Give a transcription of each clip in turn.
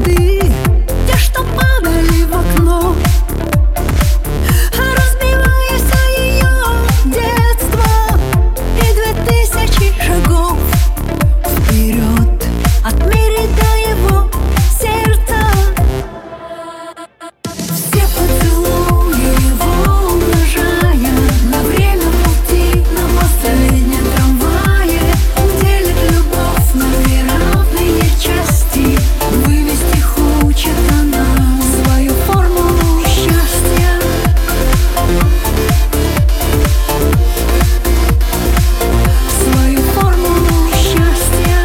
цветы, те, что падали в окно, разбиваясь о ее детство и 2000 шагов вперед от мира до его сердца. Все поцелуи его умножая на время пути на последнем трамвае, делит любовь на две равные части. Вывести хочет она свою формулу счастья. Свою формулу счастья.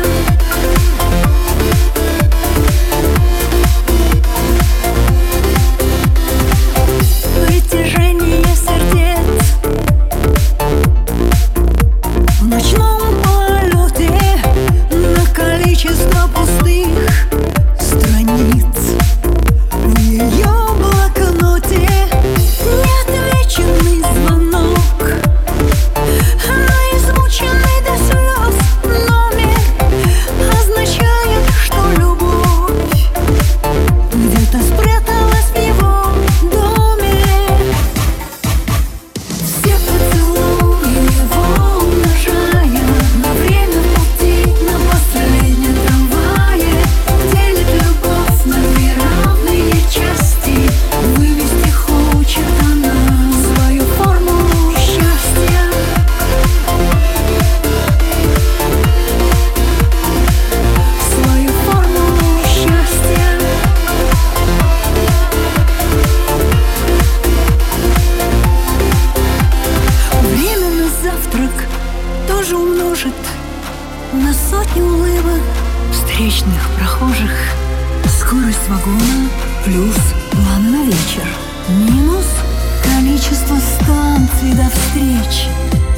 Притяжение сердец в ночном полете на количество пустых страниц в ее блокноте. Неотвеченный звонок, она измученный до слез номер означает, что любовь где-то спряталась в его доме. Все поцелуи его умножая на время пути на последнем трамвае, делит любовь на две равные части. Вывести хочет она свою формулу счастья. Свою формулу счастья. Время на завтрак тоже умножит на сотню улыбок встречных прохожих. Скорость вагона плюс планы на вечер минус количество станций до встречи.